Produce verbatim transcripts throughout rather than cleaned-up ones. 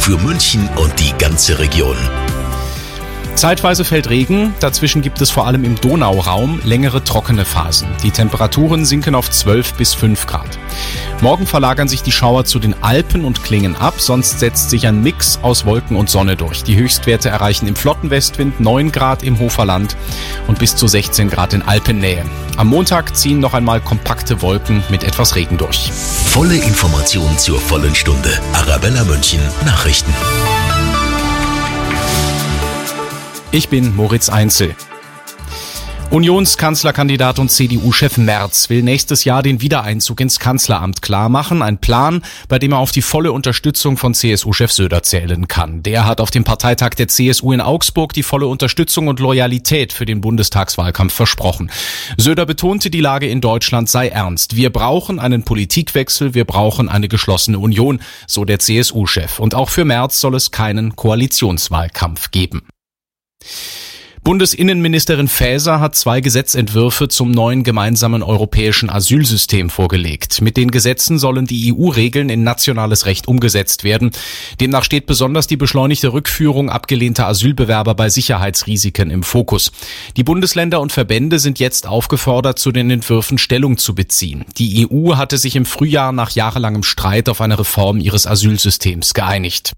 für München und die ganze Region. Zeitweise fällt Regen, dazwischen gibt es vor allem im Donauraum längere trockene Phasen. Die Temperaturen sinken auf zwölf bis fünf Grad. Morgen verlagern sich die Schauer zu den Alpen und klingen ab, sonst setzt sich ein Mix aus Wolken und Sonne durch. Die Höchstwerte erreichen im Flottenwestwind neun Grad im Hoferland und bis zu sechzehn Grad in Alpennähe. Am Montag ziehen noch einmal kompakte Wolken mit etwas Regen durch. Volle Information zur vollen Stunde. Arabella München Nachrichten. Ich bin Moritz Einzel. Unionskanzlerkandidat und C D U-Chef Merz will nächstes Jahr den Wiedereinzug ins Kanzleramt klarmachen. Ein Plan, bei dem er auf die volle Unterstützung von C S U-Chef Söder zählen kann. Der hat auf dem Parteitag der C S U in Augsburg die volle Unterstützung und Loyalität für den Bundestagswahlkampf versprochen. Söder betonte, die Lage in Deutschland sei ernst. Wir brauchen einen Politikwechsel, wir brauchen eine geschlossene Union, so der C S U-Chef. Und auch für Merz soll es keinen Koalitionswahlkampf geben. Bundesinnenministerin Faeser hat zwei Gesetzentwürfe zum neuen gemeinsamen europäischen Asylsystem vorgelegt. Mit den Gesetzen sollen die E U-Regeln in nationales Recht umgesetzt werden. Demnach steht besonders die beschleunigte Rückführung abgelehnter Asylbewerber bei Sicherheitsrisiken im Fokus. Die Bundesländer und Verbände sind jetzt aufgefordert, zu den Entwürfen Stellung zu beziehen. Die E U hatte sich im Frühjahr nach jahrelangem Streit auf eine Reform ihres Asylsystems geeinigt.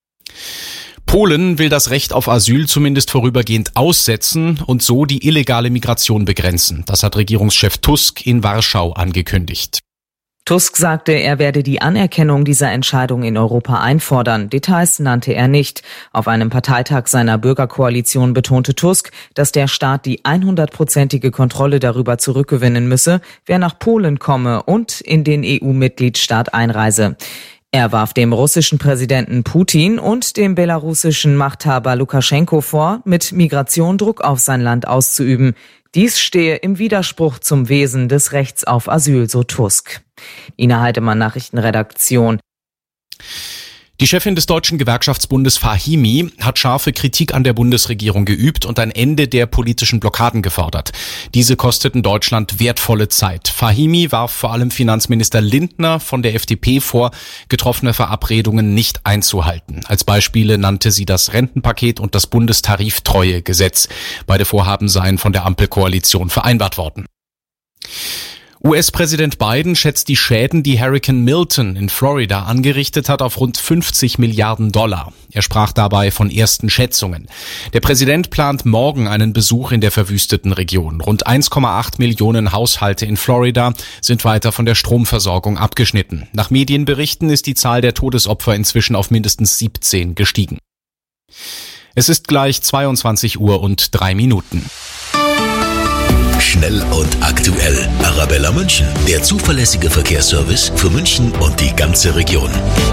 Polen will das Recht auf Asyl zumindest vorübergehend aussetzen und so die illegale Migration begrenzen. Das hat Regierungschef Tusk in Warschau angekündigt. Tusk sagte, er werde die Anerkennung dieser Entscheidung in Europa einfordern. Details nannte er nicht. Auf einem Parteitag seiner Bürgerkoalition betonte Tusk, dass der Staat die hundertprozentige Kontrolle darüber zurückgewinnen müsse, wer nach Polen komme und in den E U-Mitgliedstaat einreise. Er warf dem russischen Präsidenten Putin und dem belarussischen Machthaber Lukaschenko vor, mit Migration Druck auf sein Land auszuüben. Dies stehe im Widerspruch zum Wesen des Rechts auf Asyl, so Tusk. Ina Heidemann, Nachrichtenredaktion. Die Chefin des Deutschen Gewerkschaftsbundes Fahimi hat scharfe Kritik an der Bundesregierung geübt und ein Ende der politischen Blockaden gefordert. Diese kosteten Deutschland wertvolle Zeit. Fahimi warf vor allem Finanzminister Lindner von der F D P vor, getroffene Verabredungen nicht einzuhalten. Als Beispiele nannte sie das Rentenpaket und das Bundestariftreuegesetz. Beide Vorhaben seien von der Ampelkoalition vereinbart worden. U S-Präsident Biden schätzt die Schäden, die Hurrikan Milton in Florida angerichtet hat, auf rund fünfzig Milliarden Dollar. Er sprach dabei von ersten Schätzungen. Der Präsident plant morgen einen Besuch in der verwüsteten Region. Rund eins Komma acht Millionen Haushalte in Florida sind weiter von der Stromversorgung abgeschnitten. Nach Medienberichten ist die Zahl der Todesopfer inzwischen auf mindestens siebzehn gestiegen. Es ist gleich zweiundzwanzig Uhr und drei Minuten. Schnell und aktuell. Arabella München, der zuverlässige Verkehrsservice für München und die ganze Region.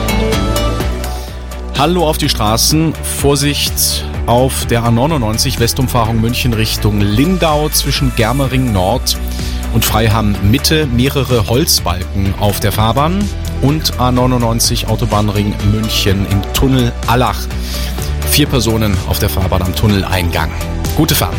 Hallo auf die Straßen. Vorsicht auf der A neunundneunzig Westumfahrung München Richtung Lindau zwischen Germering Nord und Freiham Mitte. Mehrere Holzbalken auf der Fahrbahn und A neunundneunzig Autobahnring München im Tunnel Allach. Vier Personen auf der Fahrbahn am Tunneleingang. Gute Fahrt.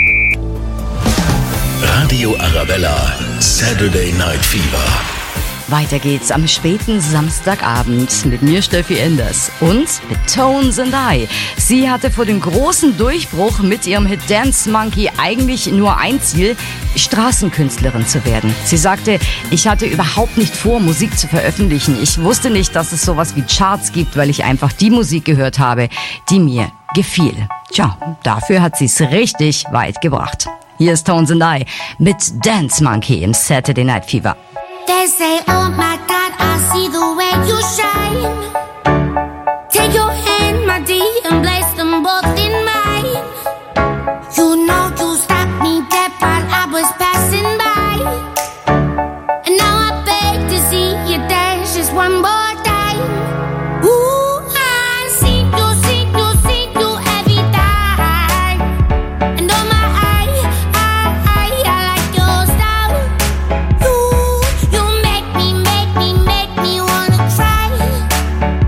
Radio Arabella, Saturday Night Fever. Weiter geht's am späten Samstagabend mit mir, Steffi Enders, und mit Tones and I. Sie hatte vor dem großen Durchbruch mit ihrem Hit Dance Monkey eigentlich nur ein Ziel, Straßenkünstlerin zu werden. Sie sagte, ich hatte überhaupt nicht vor, Musik zu veröffentlichen. Ich wusste nicht, dass es sowas wie Charts gibt, weil ich einfach die Musik gehört habe, die mir gefiel. Tja, dafür hat sie es richtig weit gebracht. Hier ist Tones and I mit Dance Monkey im Saturday Night Fever. They say, oh my God, I see the way you shine. Take your hand, my dear, and place them both in mine. You know you stopped me dead while I was passing by. And now I beg to see you dance just one more time. Ooh, I see you, see you, see you every time. And oh my, I, I, I, I like your style. You, you make me, make me, make me wanna cry.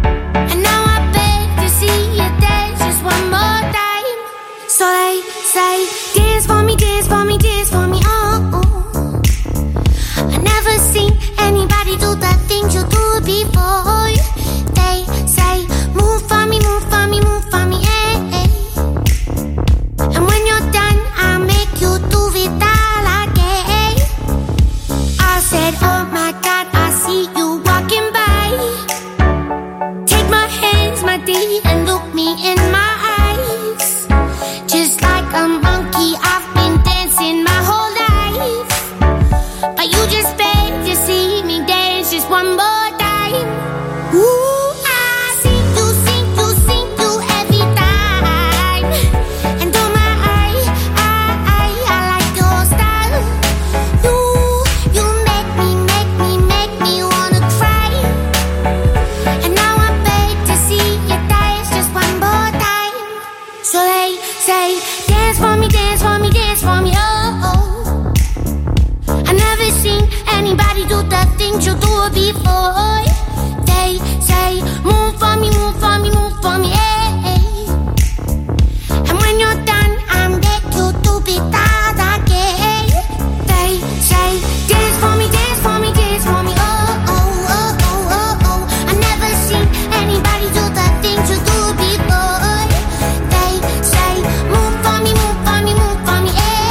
do before. They say, move for me, move for me, move for me, hey. And when you're done, I beg you to be that again. They say, dance for me, dance for me, dance for me, oh, oh, oh, oh, oh, oh. I never seen anybody do the things you do before. They say, move for me, move for me, move for me, hey.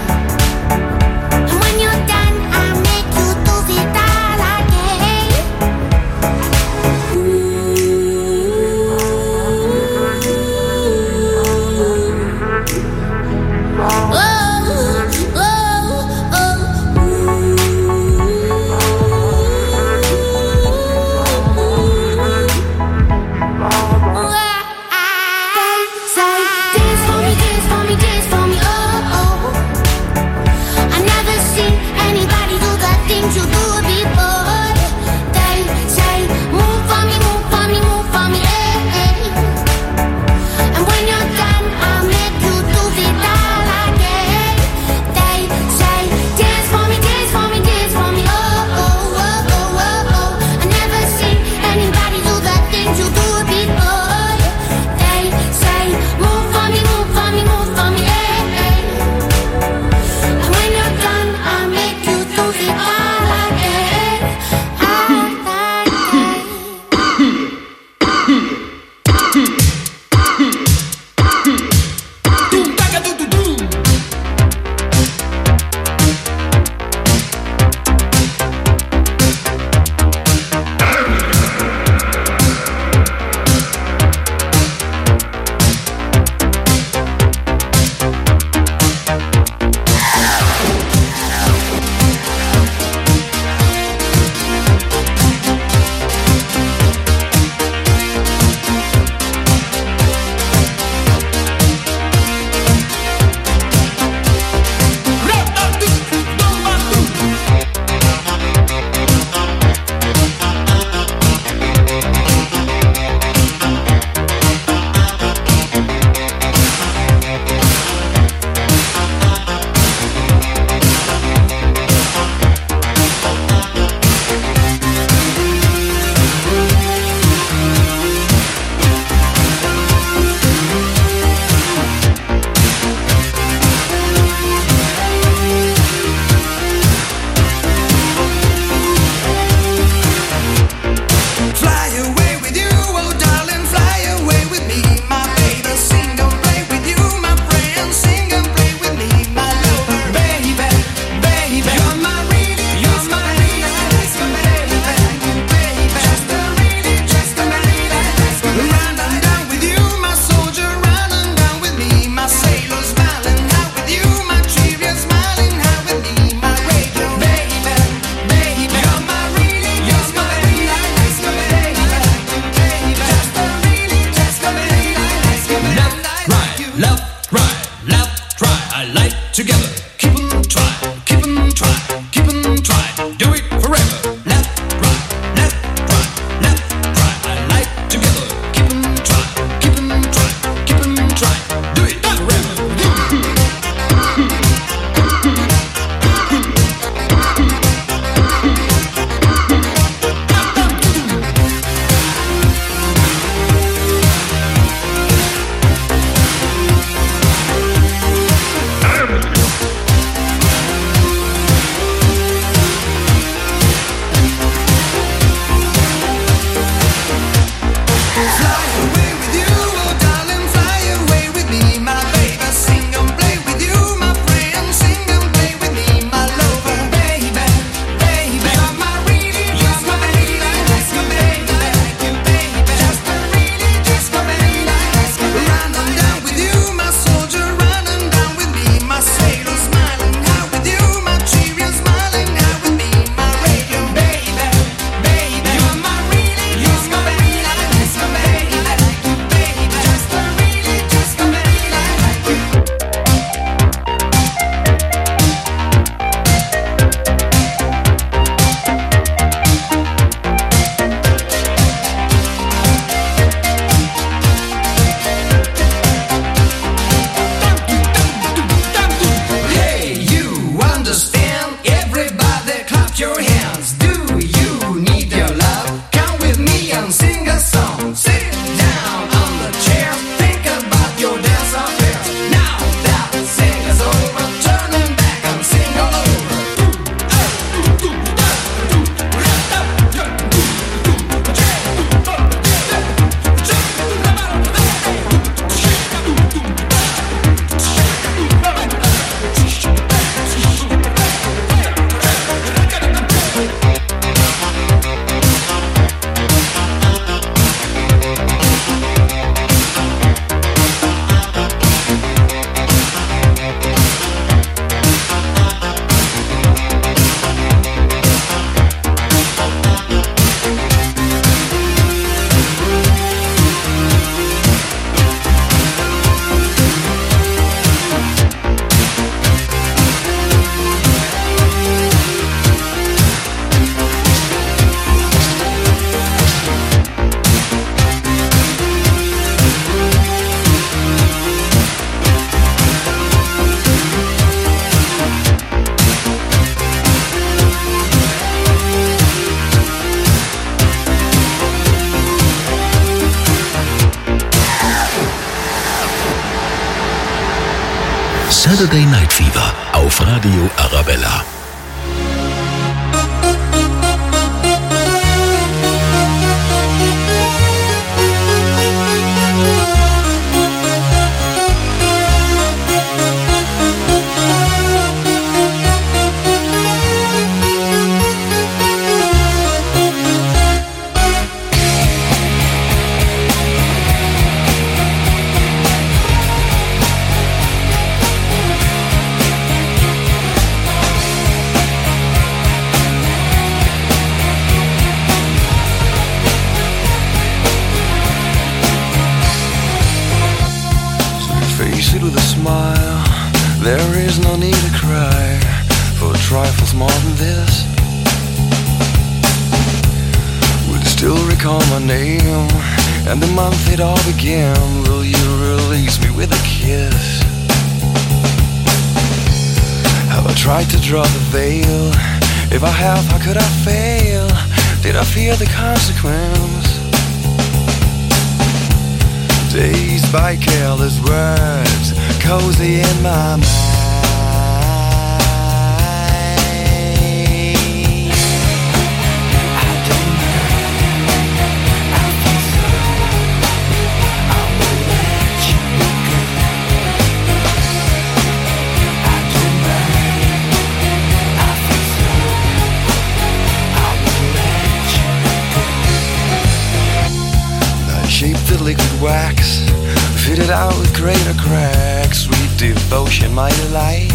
And when you're done, I make you do it all again. Saturday Night Fever auf Radio Arabella. With a smile, there is no need to cry for trifles more than this. Will you still recall my name and the month it all began? Will you release me with a kiss? Have I tried to draw the veil? If I have, how could I fail? Did I fear the consequence? Dazed by careless words, cozy in my mind. I don't mind, I feel so, I will let you go. I don't mind, I feel so, I will let you go. I shaped the liquid wax, fitted out with greater cracks, sweet devotion, my delight.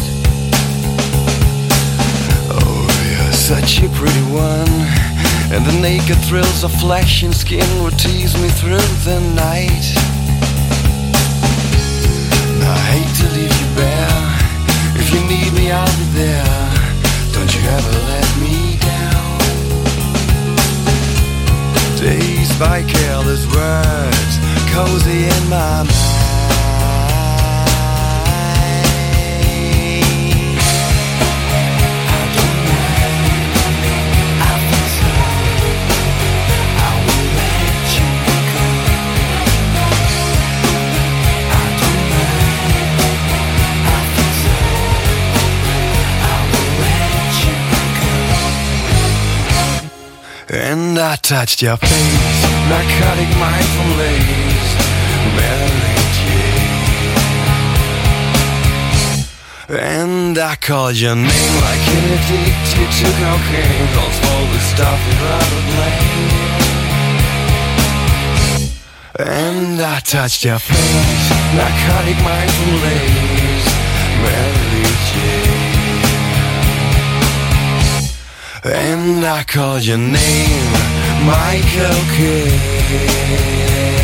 Oh, you're such a pretty one, and the naked thrills of flesh and skin would tease me through the night. I hate to leave you bare, if you need me I'll be there, don't you ever let me down. Dazed by careless words, cozy in my mind. I don't mind, I feel so, I will let you go. I don't mind, I feel so, I will let you go. And I touched your face, narcotic mindful lace, Mary Jane. And I called your name like an addicted to cocaine, calls all the stuff you'd rather blame. And I touched your face, narcotic mindful lace, Mary Jane. And I called your name, Michael Kidd.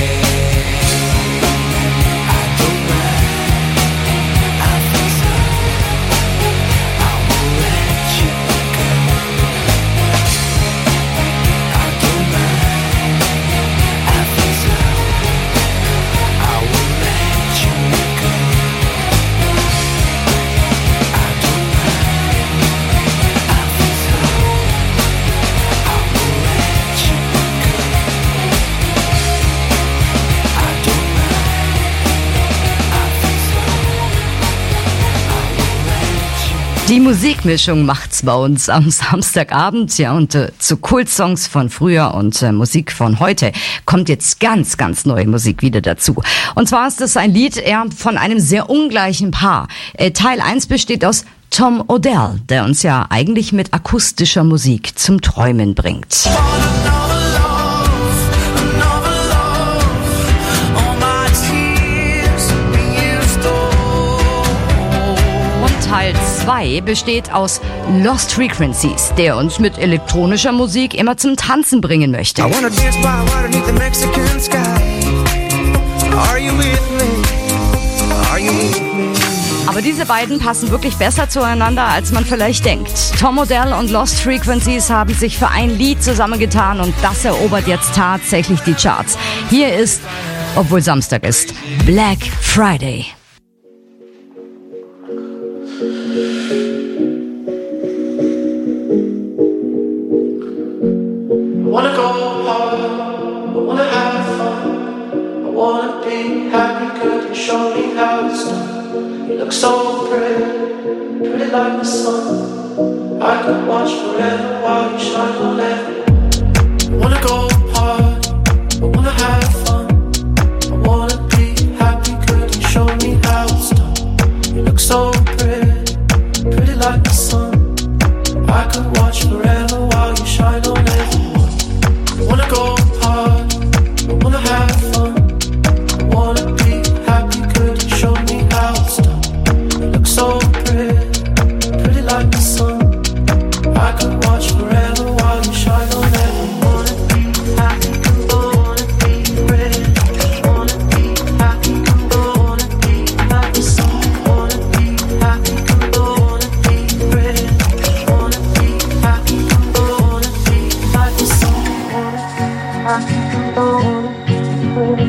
Die Musikmischung macht's bei uns am Samstagabend, ja, und äh, zu Kultsongs von früher und äh, Musik von heute kommt jetzt ganz, ganz neue Musik wieder dazu. Und zwar ist das ein Lied eher von einem sehr ungleichen Paar. Äh, Teil eins besteht aus Tom Odell, der uns ja eigentlich mit akustischer Musik zum Träumen bringt. Teil zwei besteht aus Lost Frequencies, der uns mit elektronischer Musik immer zum Tanzen bringen möchte. Aber diese beiden passen wirklich besser zueinander, als man vielleicht denkt. Tom Odell und Lost Frequencies haben sich für ein Lied zusammengetan und das erobert jetzt tatsächlich die Charts. Hier ist, obwohl Samstag ist, Black Friday. I wanna go hard, I wanna have fun, I wanna be happy, good, and show me how it's done. You look so pretty, pretty like the sun. I could watch forever while you shine on everyone. I wanna go hard, I wanna have fun. I wanna be happy, could you show me how it's done? You look so pretty, pretty like the sun. I could watch forever while you shine on everyone. I wanna go hard, I wanna have fun. I wanna be happy, could you show me how it's done? You look so pretty, pretty like the sun. I could watch forever while you shine on everyone. Wanna be happy, wanna be pretty. Wanna be happy, wanna be like the sun. Wanna be happy, wanna be pretty. Wanna be happy, wanna be like the sun. Wanna be happy, wanna be pretty.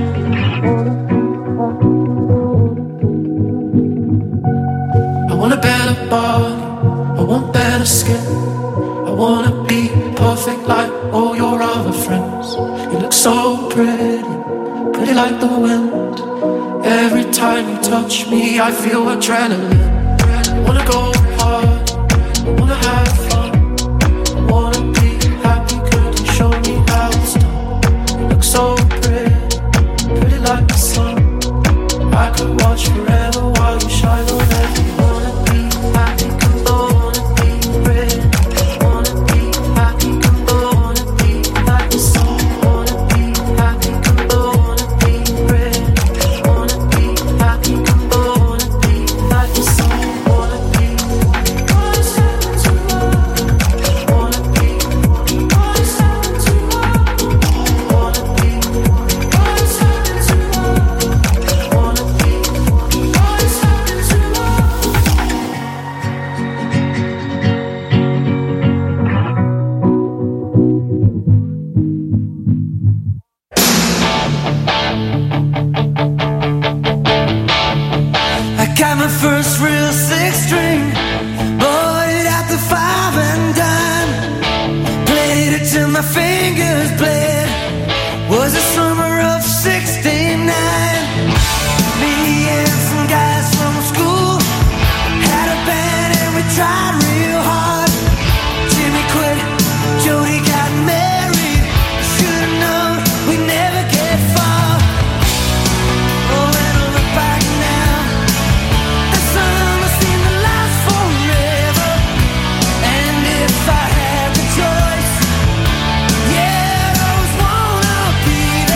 I want a better body, I want better skin. I wanna be perfect like all your other friends. You look so pretty, pretty like the wind. Every time you touch me, I feel adrenaline. I wanna go hard, I wanna have fun. I wanna be happy, could you show me how it's done? You look so pretty, pretty like the sun. I could watch forever while you shine on everyone. Wanna be happy, wanna be pretty. Wanna be happy, wanna be like the sun. Wanna be happy, wanna be pretty. Wanna be happy, wanna be like the sun. Wanna be what's happened to love? Wanna be what's happened to love? Wanna be what's happened to love? Wanna be what's happened to love? I got my first real six string, bought it at the five and dime. Played it till my fingers bled. Was the summer of sixty-nine. Me and some guys from school had a band and we tried real hard. Jimmy quit, Jody got married. Should've known we'd never get far. Oh, when I look back now, that summer seemed to last forever. And if I had the choice, yeah, I'd always wanna be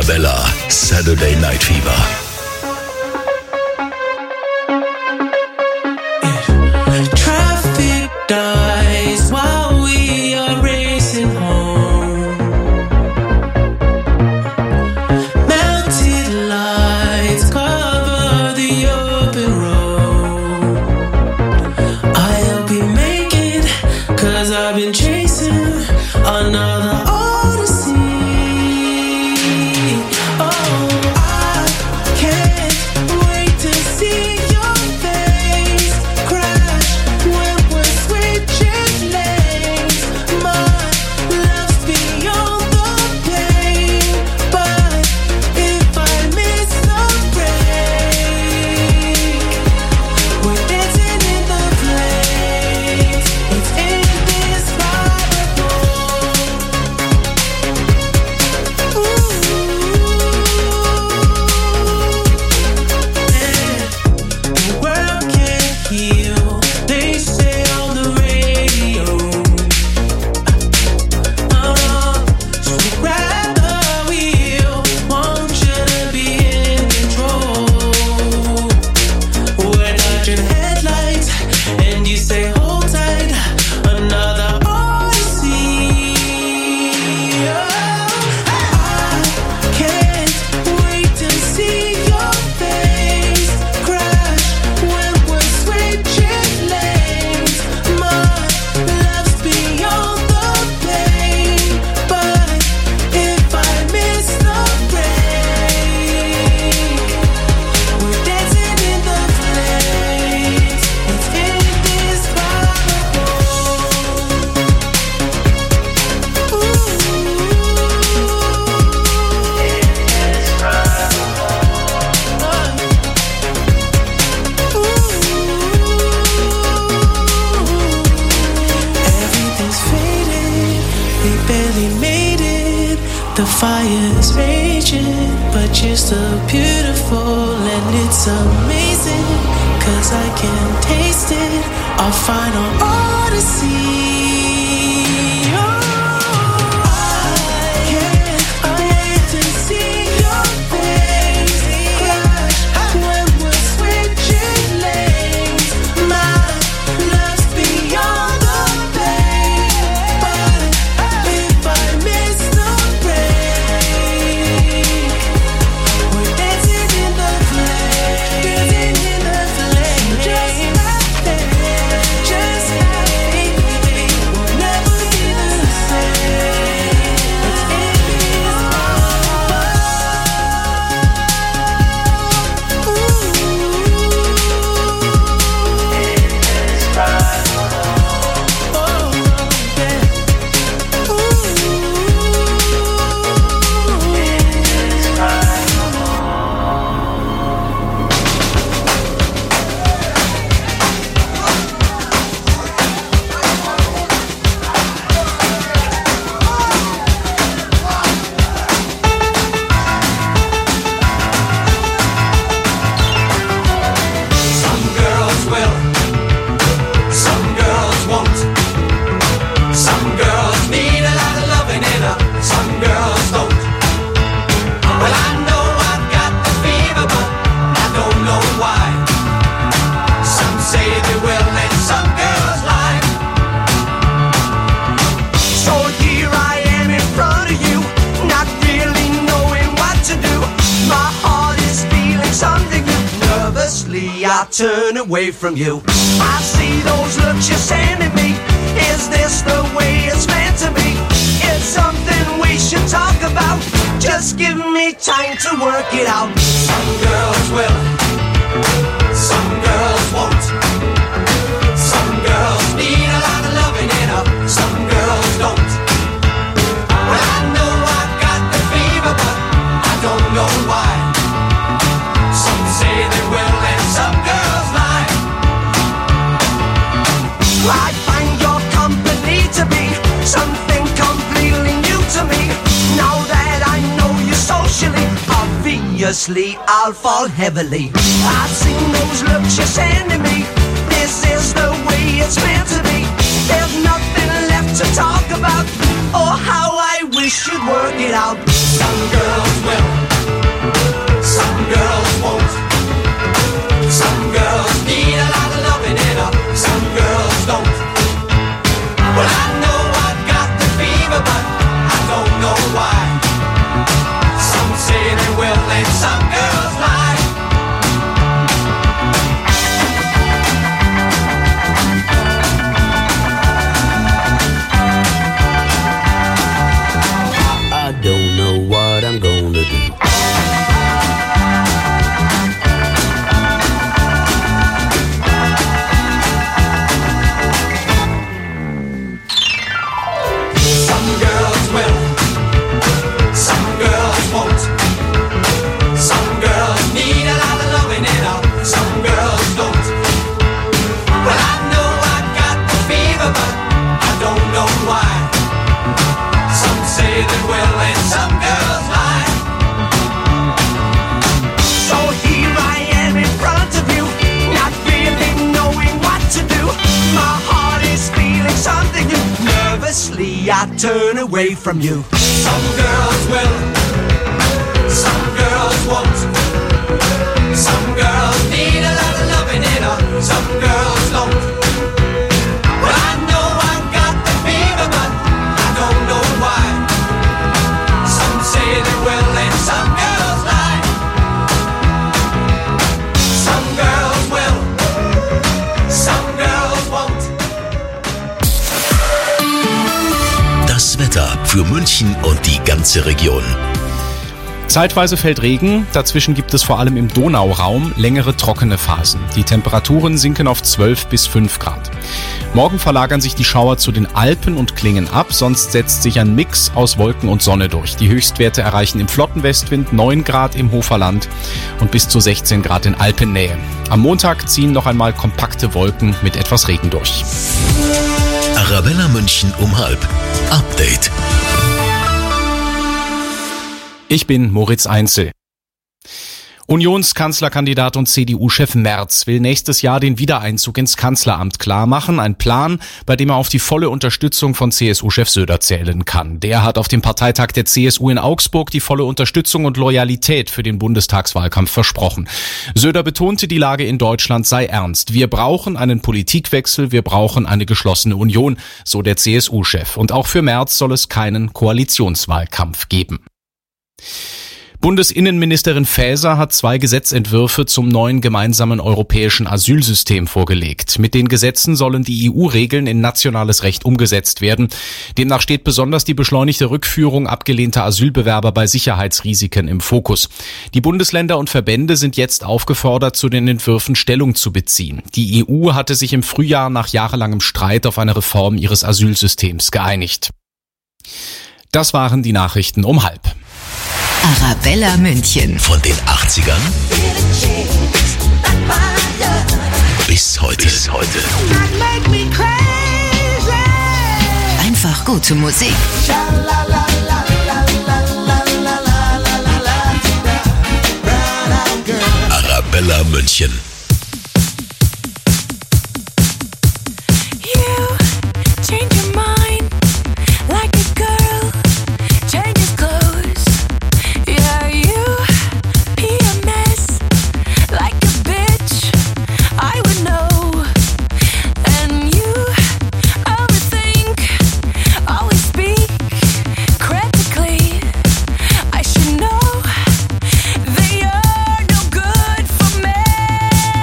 Arabella, Saturday Night Fever. Traffic dies while we are racing home. Melted lights cover the open road. I'll be making, cause I've been chasing another odyssey. Oh, I can't wait to see your face crash when we're switching lanes. My love's beyond the pain, but if I miss the break, we're dancing in the flames. It's indescribable. Ooh, yeah. The world can't heal, they say on the radio. Uh, so grab the wheel, want you to be in control. We're dodging headlights, and you say hold tight, another odyssey. Oh, I can't wait to see your face crash when we're switching lanes. My love's beyond the pain, but if I miss the break, we're dancing in the flames. It's indescribable. Ooh, everything's faded, we barely made it. The fire's raging, but you're still beautiful, and it's amazing, cause I can taste it, our final odyssey. Oh, I can't wait to see your face crash when we're switching lanes. My love's beyond the pain, but if I miss the break, we're dancing in the flames, dancing in the flames, just like that, just like we'll never be the same. It's Some girls will, some girls won't. Some girls need a lot of loving in her, some girls don't. Well, I know I've got the fever, but I don't know why. Some say they will and some girls lie. So here I am in front of you, not really knowing what to do. My heart is feeling something new. Nervously I turn away from you. I see those looks you're sending me. Is this the way it's meant to be? It's something we should talk about. Just give me time to work it out. Some girls will, some girls won't. Some girls need a lot of loving in her, some girls don't. Well, I know I've got the fever, but I don't know why. Some say they will and some girls lie. I find your company to be something completely new to me. Now that I know you socially, obviously I'll fall heavily. I've seen those looks you're sending me. This is the way it's meant to be. There's nothing left to talk about, or how I will we should work it out. Some girls will, some girls won't. Some girls need a lot of loving and uh, some girls don't. Well, I know I've got the fever, but I don't know why. Some say they will and some girls lie. I don't know what I'm gonna do. Some girls will, some girls won't. Some girls need a lot of loving and uh, some girls don't. Well, I know I've got the fever, but I don't know why. Some say they will and some girls lie. So here I am in front of you, not really knowing what to do. My heart is feeling something new. Nervously I turn away from you. Some girls will, some girls won't. Some girls need a lot of loving and uh, some girls don't. Well, I know I've got the fever, but I don't know why. Some say they will and some girls lie. Some girls will, some girls won't. Das Wetter für München und die ganze Region. Zeitweise fällt Regen, dazwischen gibt es vor allem im Donauraum längere trockene Phasen. Die Temperaturen sinken auf zwölf bis fünf Grad. Morgen verlagern sich die Schauer zu den Alpen und klingen ab, sonst setzt sich ein Mix aus Wolken und Sonne durch. Die Höchstwerte erreichen im Flottenwestwind neun Grad im Hoferland und bis zu sechzehn Grad in Alpennähe. Am Montag ziehen noch einmal kompakte Wolken mit etwas Regen durch. Arabella München um halb. Update. Ich bin Moritz Einzel. Unionskanzlerkandidat und C D U-Chef Merz will nächstes Jahr den Wiedereinzug ins Kanzleramt klarmachen. Ein Plan, bei dem er auf die volle Unterstützung von C S U-Chef Söder zählen kann. Der hat auf dem Parteitag der C S U in Augsburg die volle Unterstützung und Loyalität für den Bundestagswahlkampf versprochen. Söder betonte, die Lage in Deutschland sei ernst. Wir brauchen einen Politikwechsel, wir brauchen eine geschlossene Union, so der C S U-Chef. Und auch für Merz soll es keinen Koalitionswahlkampf geben. Bundesinnenministerin Faeser hat zwei Gesetzentwürfe zum neuen gemeinsamen europäischen Asylsystem vorgelegt. Mit den Gesetzen sollen die E U-Regeln in nationales Recht umgesetzt werden. Demnach steht besonders die beschleunigte Rückführung abgelehnter Asylbewerber bei Sicherheitsrisiken im Fokus. Die Bundesländer und Verbände sind jetzt aufgefordert, zu den Entwürfen Stellung zu beziehen. Die E U hatte sich im Frühjahr nach jahrelangem Streit auf eine Reform ihres Asylsystems geeinigt. Das waren die Nachrichten um halb. Arabella München. Von den achtzigern bis heute. Bis heute. Einfach gute Musik. Arabella München. They are no good for me.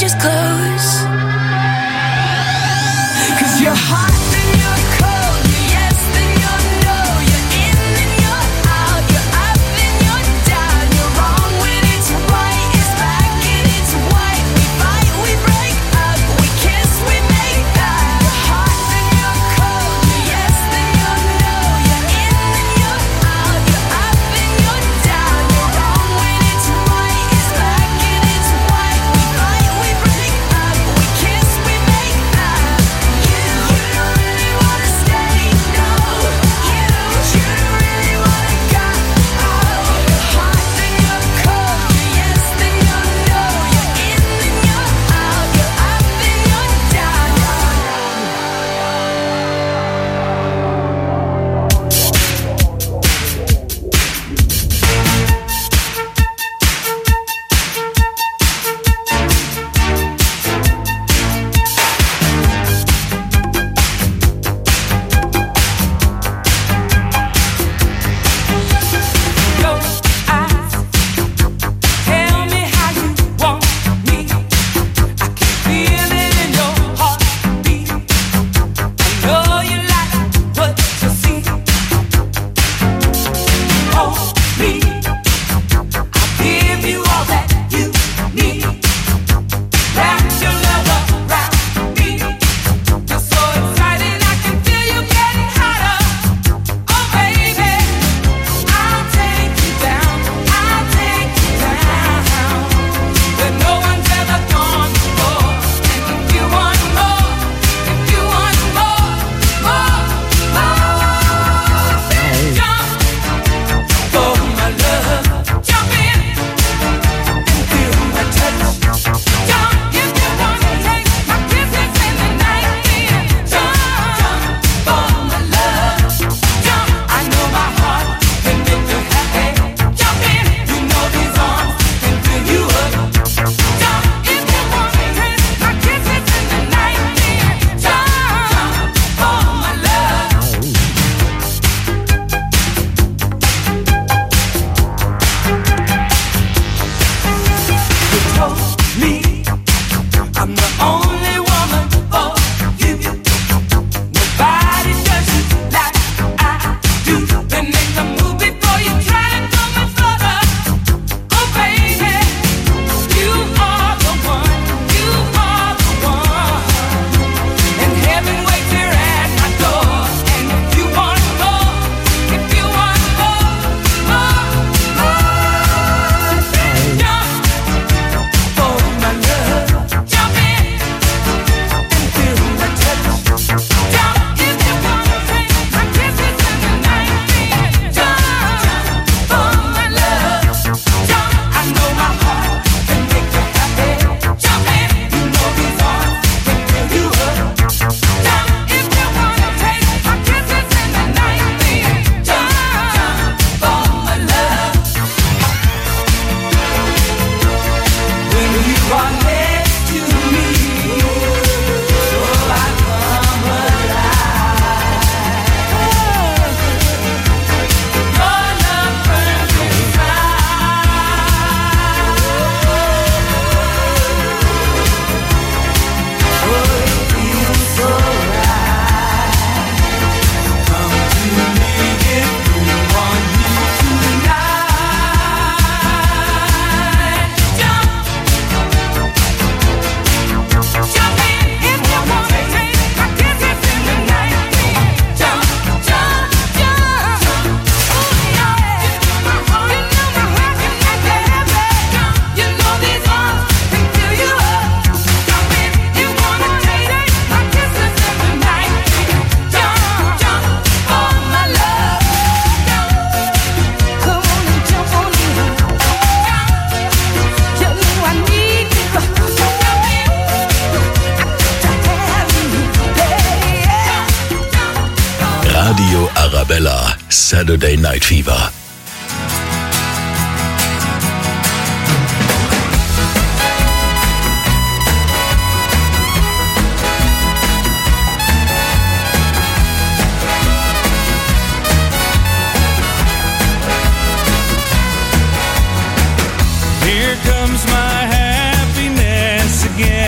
just close. 'Cause you're hot and you're cold, you're yes then you're no, you're in and you're out, you're up and you're down, you're wrong when it's right, it's black and it's white, we fight, we break up, we kiss, we make up. You're hot and you're cold, you're yes then you're no, you're in and you're out, you're up and you're down, you're wrong when it's right, it's black and it's white, we fight, we break up, we kiss, we make up. You, you don't really wanna stay, no. You, you don't really wanna go. Oh, you're hot then you're cold, you're yes then you're no, you're in and you're out, you're up and you're down. Your eyes tell me how you want me. I can feel it in your heartbeat. I know you like what you see. Hold me, I'll give you all that you need. Wrap your love around me. You're so excited, I can feel you getting hotter. Oh baby, I'll take you down, I'll take you down, where no one's ever gone before. And if you want more, if you want more, more, more, jump for my love, jump in and feel my touch. Jump if you wanna take my kisses in the night. Then jump for my love, jump. I know my heart can make you happy. Jump in, you know these arms can fill you up. Jump if you wanna take my kisses in the night. Then jump for my love. You told me I'm the only woman for you. Nobody does you like I do. Then make the move before you try to go much further. Oh baby, you are the one, you are the one. And heaven waits here at my door. And if you want more, if you want more, more, more, then jump for my love. Jump in and feel my touch. Jump if you wanna take my kisses in the night. Then jump for my love. Jump, I know my heart can make you happy. Jump in, you know these arms can fill you up. Jump if you wanna take my kisses in the night. Then jump for my love. When you are next to me, so I come alive. Your love burns inside. Oh, it feels so right. Come to me if you want me tonight. Jump, jump in if you wanna take my kisses in the night. Jump, jump, jump. Oh yeah, you know my heart, you know my heart can make you happy. Jump, you know these arms can fill you up. Jump in, you wanna take my kisses in the night. Jump, jump for my love. Jump, come on and jump on in. Jump, you know I need you. Jump in, I got to have you, yeah. Radio Arabella, Saturday Night Fever. Here comes my happiness again.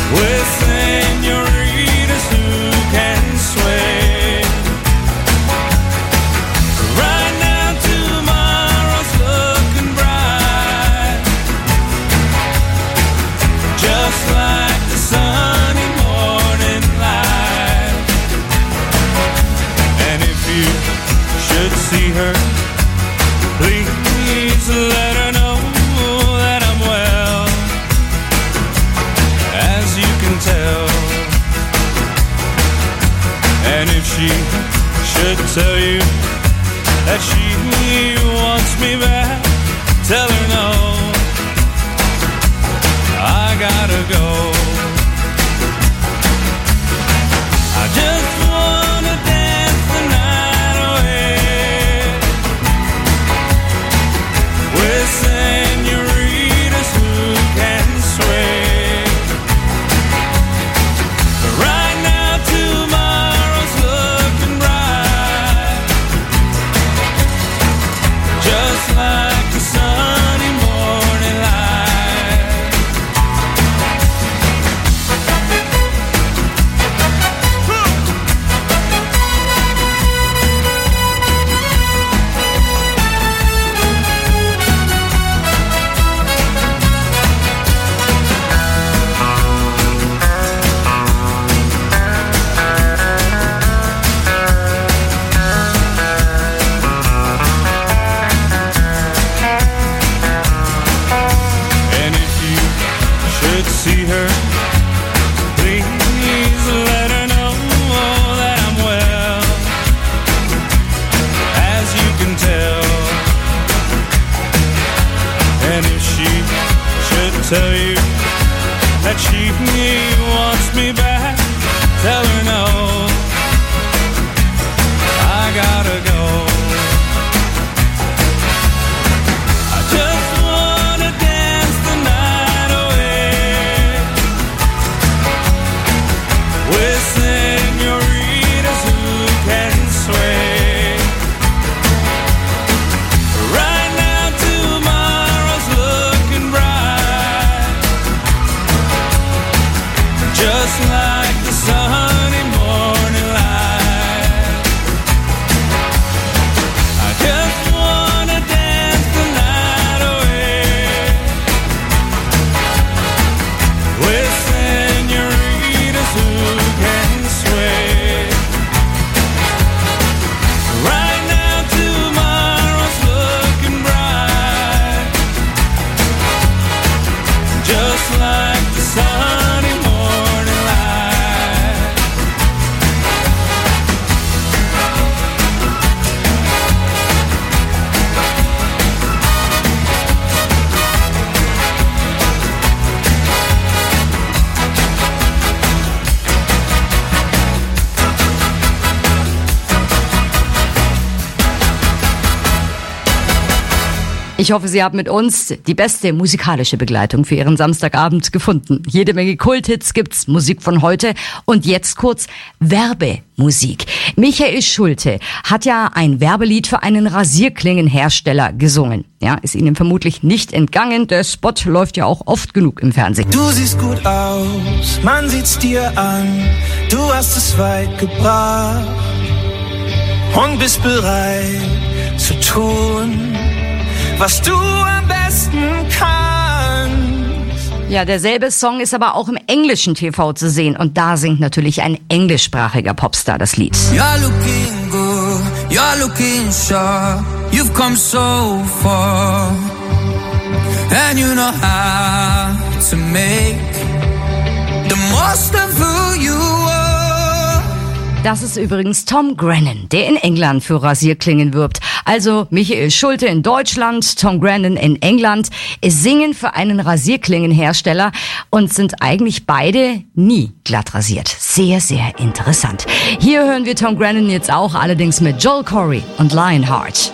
with senoritas who can sway. Right now tomorrow's looking bright, just like the sunny morning light. And if you should see her, please let her know that I'm well, as you can tell. And if she should tell you that she wants me back, tell her no, I gotta go. I just wanna dance the night away with senoritas who can sway. But right now tomorrow's looking bright, just like the sunny morning light. And if you should see her, please let her know that I'm well, as you can tell. And if she should tell you that she wants me back, tell her no, I gotta go. I just wanna dance the night away with senoritas who can sway. Right now tomorrow's looking bright, just like the sunny morning light. I just wanna dance the night away with senoritas who can sway. Right now tomorrow's looking bright, just like the sunny morning light. Ich hoffe, Sie haben mit uns die beste musikalische Begleitung für Ihren Samstagabend gefunden. Jede Menge Kulthits gibt's, Musik von heute und jetzt kurz Werbemusik. Michael Schulte hat ja ein Werbelied für einen Rasierklingenhersteller gesungen. Ja, ist Ihnen vermutlich nicht entgangen. Der Spot läuft ja auch oft genug im Fernsehen. Du siehst gut aus, man sieht's dir an. Du hast es weit gebracht und bist bereit zu tun, was du am besten kannst. Ja, derselbe Song ist aber auch im englischen T V zu sehen und da singt natürlich ein englischsprachiger Popstar das Lied. You're looking good, you're looking sharp, you've come so far, and you know how to make the most of who you are. Das ist übrigens Tom Grennan, der in England für Rasierklingen wirbt. Also Michael Schulte in Deutschland, Tom Grennan in England. Es singen für einen Rasierklingenhersteller und sind eigentlich beide nie glatt rasiert. Sehr, sehr interessant. Hier hören wir Tom Grennan jetzt auch, allerdings mit Joel Corey und Lionheart.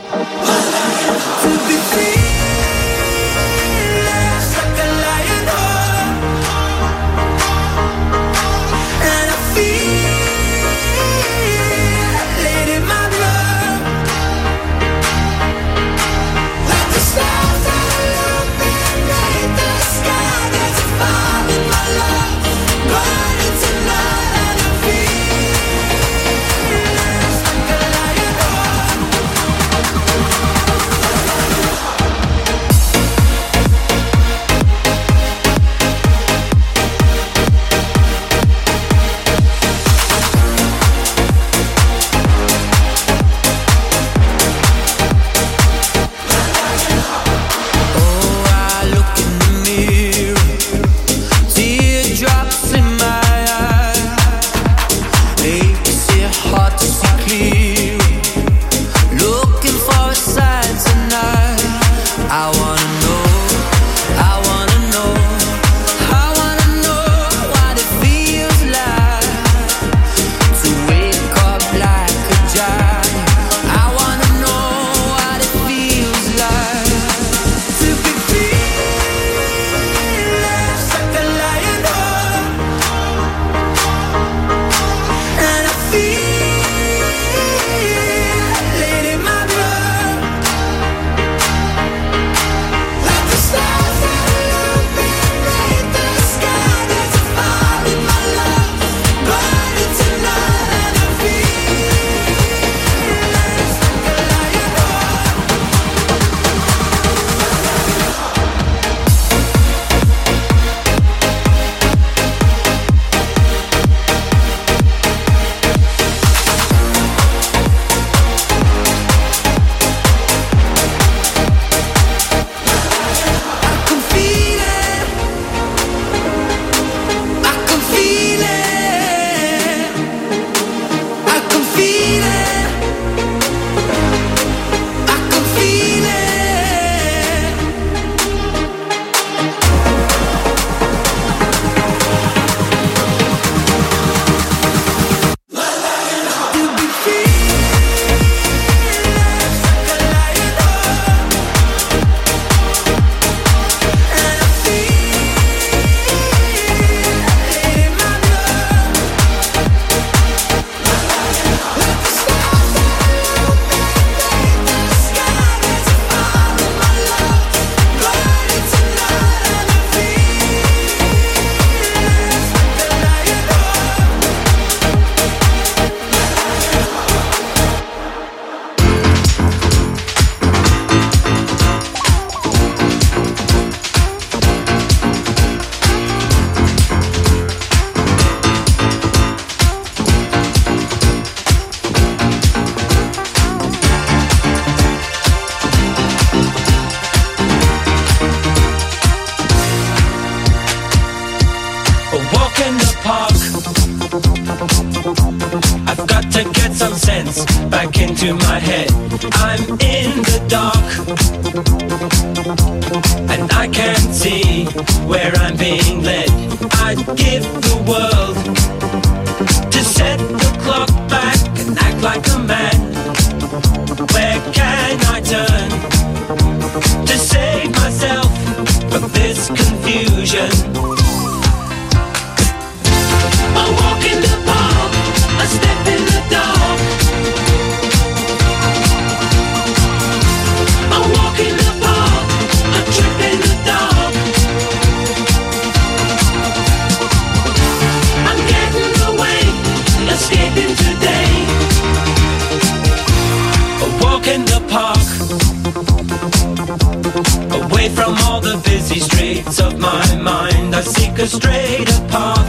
to get some sense back into my head. I'm in the dark and I can't see where I'm being led. I'd give the world to set the clock back and act like a man. Where can I turn to save myself from this confusion? A walk in the park, a step in the dark. A walk in the park, a trip in the dark. I'm getting away, escaping today. A walk in the park, away from all the busy streets of my mind. I seek a straighter path,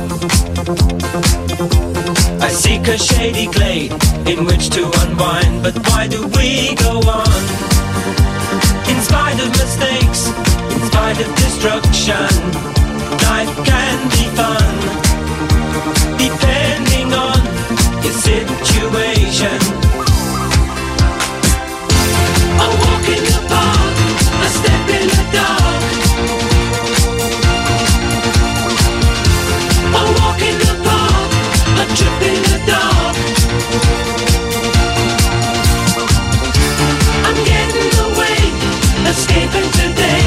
I seek a shady glade in which to unwind. But why do we go on? In spite of mistakes, in spite of destruction, life can be fun, depending on your situation. A walk in the park, a step in the dark. A walk in the park, a trip in the dark. I'm getting away, escaping today.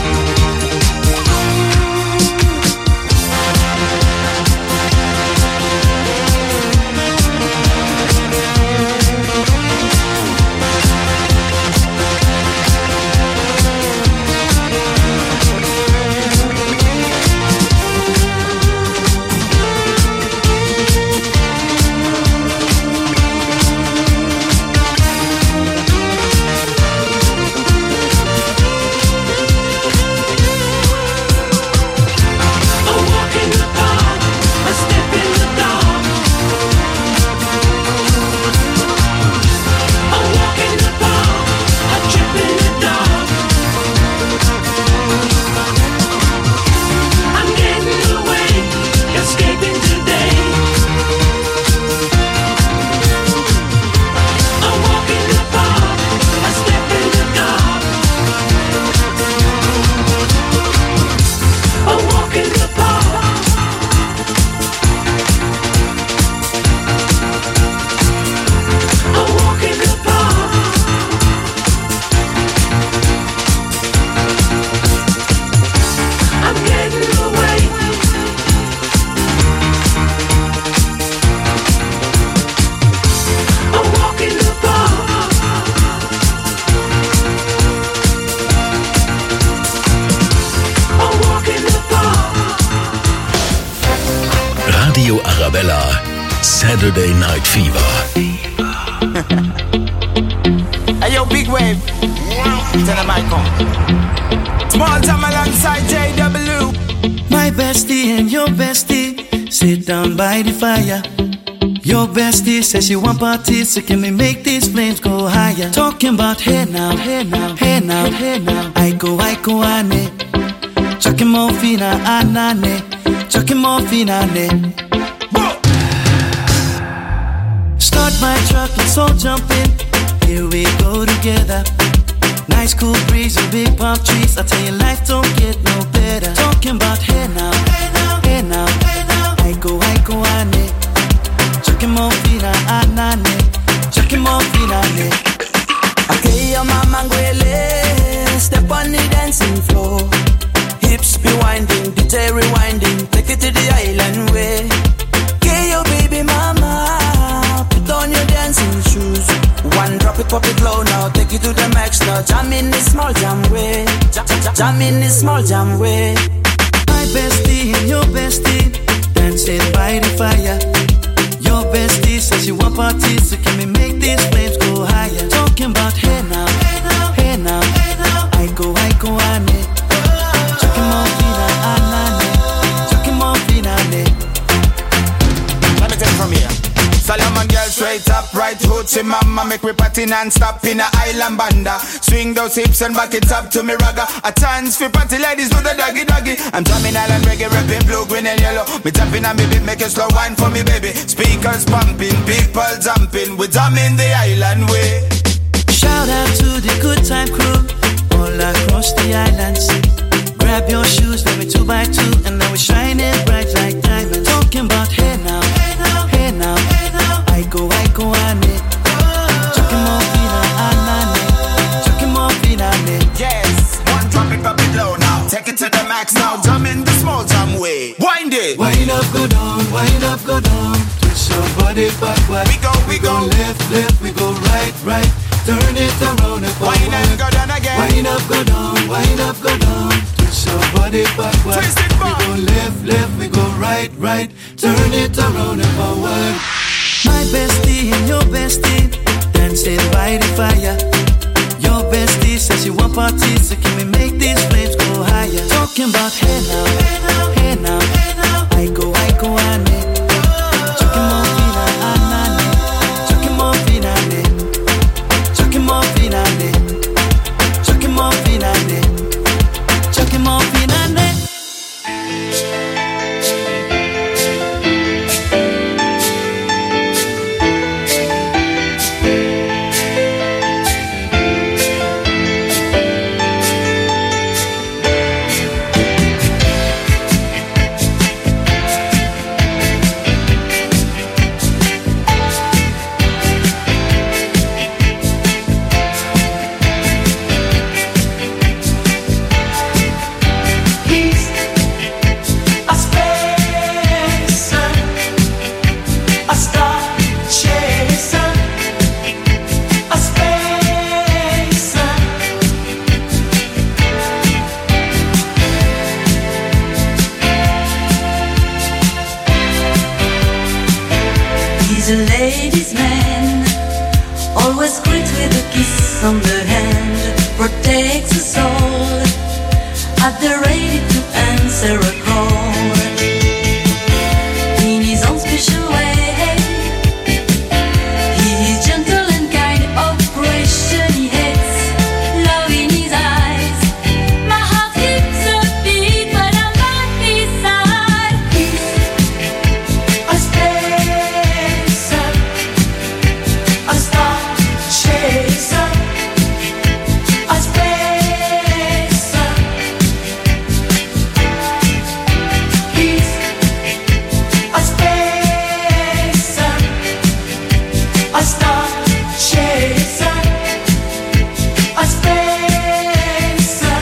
Radio Arabella, Saturday Night Fever. Hey yo, big wave. Tell them I come. Small time alongside J W. My bestie and your bestie sit down by the fire. Your bestie says she want parties, so can we make these flames go higher? Talking about hey now, hey now, hey now, hey now. I go, I go, ane. Chucking more fina, anane. Chucking more fina, ane. Start my truck, let's all jump in. Here we go together. Nice cool breeze and big palm trees. I tell you, life don't get no better. Talking about hey now, hey now, hey now, hey now. I go, I go, ane. Chucking more fina, anane. Chucking more fina, ane. Okay, your mama ngwele. Step on the dancing floor. Hips be winding, D J rewinding. Take it to the island way. Okay, your baby mama. Put on your dancing shoes. One drop it, pop it low now. Take it to the max now. Jam in this small jam way. Jam, jam, jam in this small jam way. My bestie and your bestie dancing by the fire. Your bestie says she want parties, so can we make these flames go higher? Talking about hey now, hey now, hey now, hey now. I go, I go, ane. Chucking more fina, anane. Chucking more fina, ane. Let me take it from here. Solomon girls straight up, right hoochie mama. Make we party non-stop in a island banda. Swing those hips and back it up to me ragga. A chance for party ladies do the doggy doggy. I'm drumming island reggae, rapping blue, green and yellow. Me tapping on me beat, make a slow wine for me baby. Speakers pumping, people jumping. We drumming the island way. Shout out to the good time crew all across the islands. Grab your shoes, let me two by two, and now we're shining bright like diamonds. Talking about hey now, hey now, hey now, hey now. I go, I go, ane. Chucking more fina, anane. Chucking more fina, ane. Yes, one drop it, drop it low now. Take it to the max now. Jump in the small jam way. Wind it. Wind up, go down, wind up, go down. Twist your body backward. We go, we, we go. go left, left, we go right, right. Turn it around and forward. Wind up, go down again. Wind up, go down, wind up, go down. Twist your body backward. Twist it back. We go left, left, we go right, right. Turn it around and forward. My bestie and your bestie dancing by the fire. Your bestie says she want parties, so can we make these flames go higher? Talking about hey now, hey now, hey now, hey now. I go, I go, ane. Chucking more fina, anane. Chucking more fina, ane. Chucking more fina, ane. Chucking more fina, ane. Chucking more fina, ane. A ladies' man, always greet with a kiss on the hand, protects us all, at the ready to answer a call. In his own special way, he is gentle and kind, operation he hates, love in his eyes. My heart skips a beat when I'm by his side. He's a space, a star chaser, a spacer. He's a spacer, a star chaser, a spacer.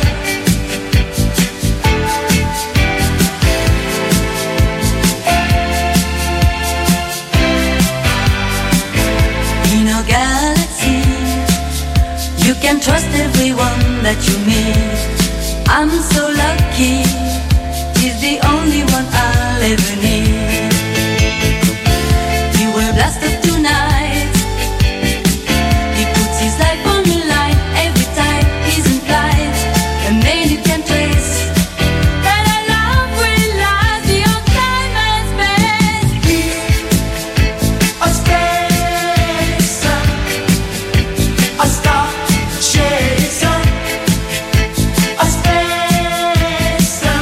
In our galaxy, you can trust everyone that you meet. I'm so lucky, he's the only one I'll ever need. He will blast up tonight, he puts his life on the line every time he's in flight. A man you can trace, that I love will last beyond time and space. He's a spacer, a star chaser, a spacer.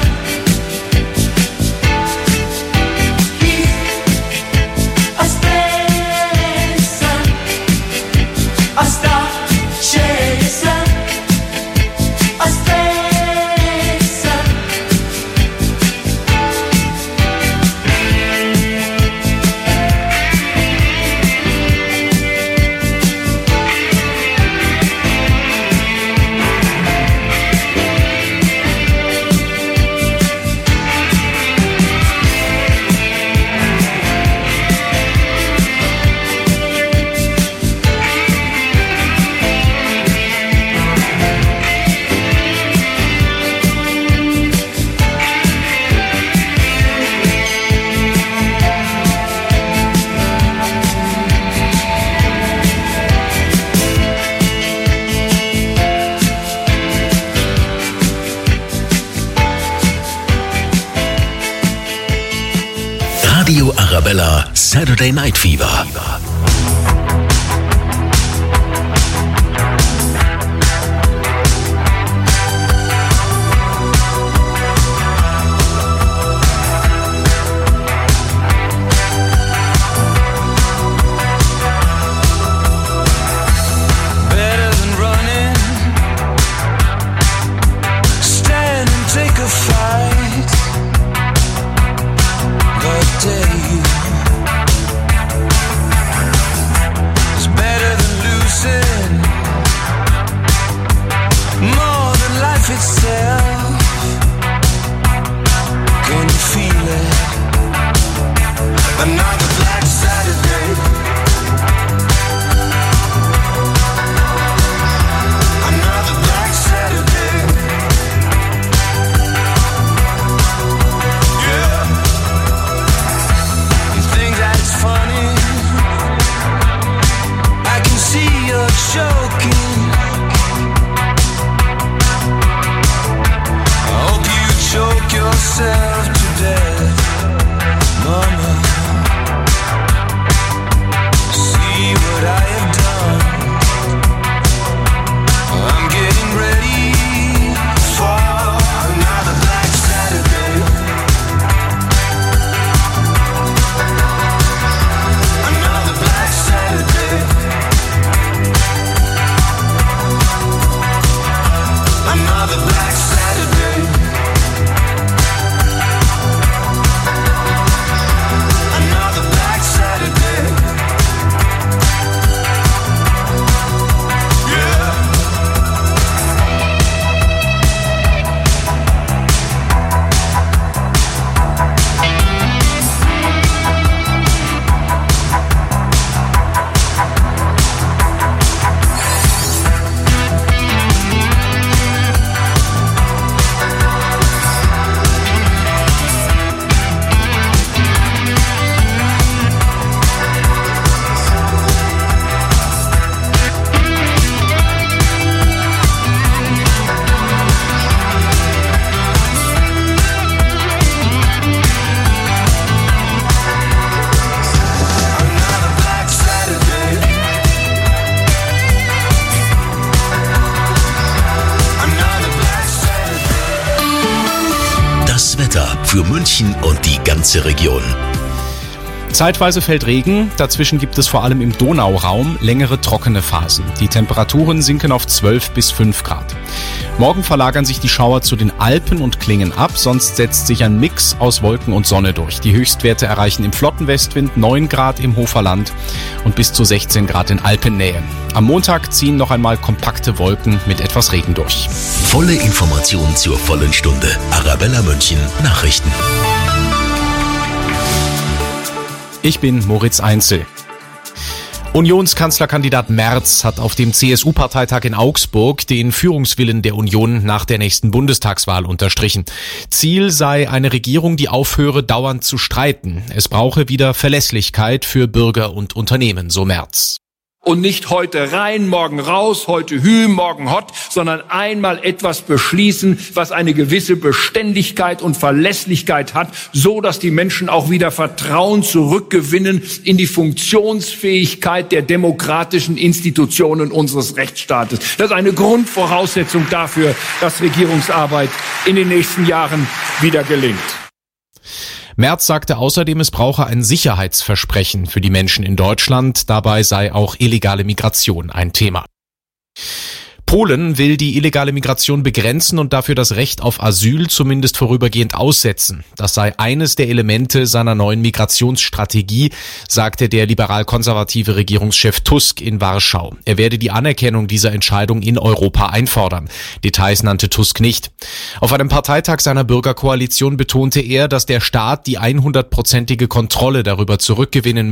He's a spacer, a star chaser, a spacer. Radio Arabella Saturday Night Fever. für München und die ganze Region. Zeitweise fällt Regen, dazwischen gibt es vor allem im Donauraum längere trockene Phasen. Die Temperaturen sinken auf zwölf bis fünf Grad. Morgen verlagern sich die Schauer zu den Alpen und klingen ab, sonst setzt sich ein Mix aus Wolken und Sonne durch. Die Höchstwerte erreichen im Flottenwestwind neun Grad im Hoferland und bis zu sechzehn Grad in Alpennähe. Am Montag ziehen noch einmal kompakte Wolken mit etwas Regen durch. Volle Information zur vollen Stunde. Arabella München Nachrichten. Ich bin Moritz Einzel. Unionskanzlerkandidat Merz hat auf dem C S U-Parteitag in Augsburg den Führungswillen der Union nach der nächsten Bundestagswahl unterstrichen. Ziel sei eine Regierung, die aufhöre, dauernd zu streiten. Es brauche wieder Verlässlichkeit für Bürger und Unternehmen, so Merz. Und nicht heute rein, morgen raus, heute hü, morgen hot, sondern einmal etwas beschließen, was eine gewisse Beständigkeit und Verlässlichkeit hat, so dass die Menschen auch wieder Vertrauen zurückgewinnen in die Funktionsfähigkeit der demokratischen Institutionen unseres Rechtsstaates. Das ist eine Grundvoraussetzung dafür, dass Regierungsarbeit in den nächsten Jahren wieder gelingt. Merz sagte außerdem, es brauche ein Sicherheitsversprechen für die Menschen in Deutschland. Dabei sei auch illegale Migration ein Thema. Polen will die illegale Migration begrenzen und dafür das Recht auf Asyl zumindest vorübergehend aussetzen. Das sei eines der Elemente seiner neuen Migrationsstrategie, sagte der liberal-konservative Regierungschef Tusk in Warschau. Er werde die Anerkennung dieser Entscheidung in Europa einfordern. Details nannte Tusk nicht. Auf einem Parteitag seiner Bürgerkoalition betonte er, dass der Staat die hundertprozentige Kontrolle darüber zurückgewinnen